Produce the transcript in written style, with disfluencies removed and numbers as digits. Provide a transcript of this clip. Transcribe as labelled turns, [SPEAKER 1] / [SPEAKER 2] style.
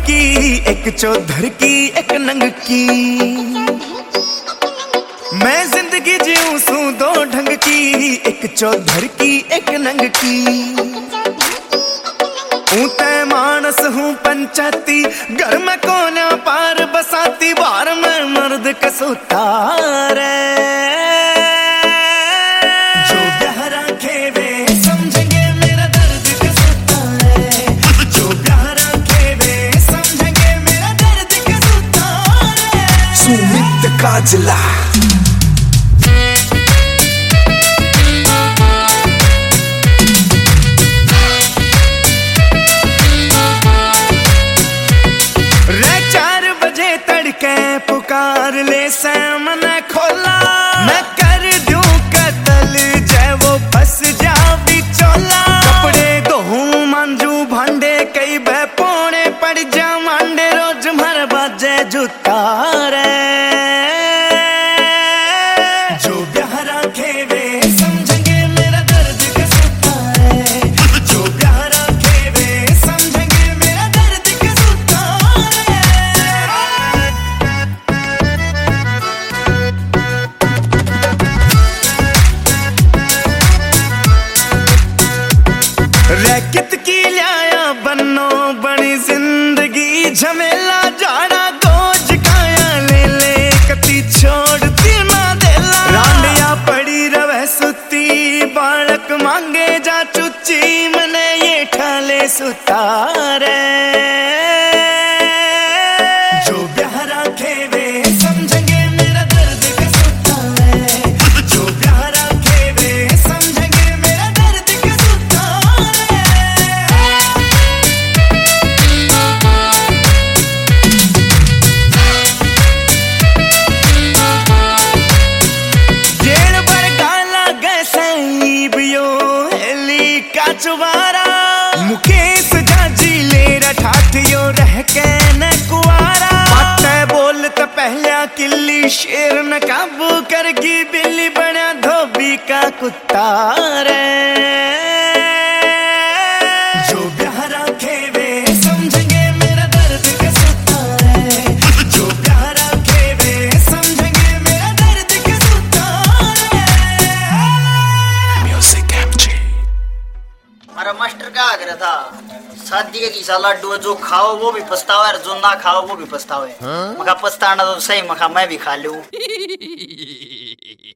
[SPEAKER 1] की, एक चौधर की, एक नंग की। मैं जिंदगी जीऊं सू दो ढंग की, एक चौधर की, एक नंग की। ऊते मानस हूँ पंचायती, घर में कोना पार बसाती, बार में मर्द कसोता रे। जो गहरा खेवे समझेंगे मेरा दर्द कसोता रे। जो गहरा खेवे समझेंगे मेरा दर्द कसोता रे।
[SPEAKER 2] सुमित काजला
[SPEAKER 1] पुकार ले से मन खोला, मैं कर दूं कतल जय वो फंस जा बिचौला। कपड़े धोऊं मांजू भांडे कई बह पौने पड़ जा मांडे, रोज मर बाजे जूता रे। जो गहरा खेवे समझेंगे मेरा दर्द कसोता रे। जो गहरा खेवे समझेंगे मेरा दर्द कसोता रे। रैकेट की लाया बनो बड़ी जिंदगी झमेला, जाना गोज काया ले ले कती छोड़ती ना देला। रांडिया पड़ी रवे सुती, बालक मांगे जा चुच्ची, मने ये ठाले सुतारे। जो गहरा खेवे समझेंगे मेरा दर्द कसोता रे। जो गहरा खेवे समझेंगे मेरा दर्द कसोता रे। जेड़ बड़का लागे सईबियो हेली का चुबारा, मुकेश जाजी ले रठाठियो रह के न कुआरा। बाटे बोलत पहला किल्ली, शेर न काबू करगी बिल्ली, बना धोबी का कुत्ता रे। जो गहरा खेवे समझेंगे मेरा दर्द कसोता रे। जो गहरा खेवे समझेंगे मेरा दर्द कसोता रे।
[SPEAKER 2] Music MG.
[SPEAKER 3] हमारा मास्टर क्या कह रहा था, शादी का किसा लड्डू है, जो खाओ वो भी पछतावे और जो ना खाओ वो भी पछतावे। मखा पछताना तो सही, मखा मैं भी खा लूं।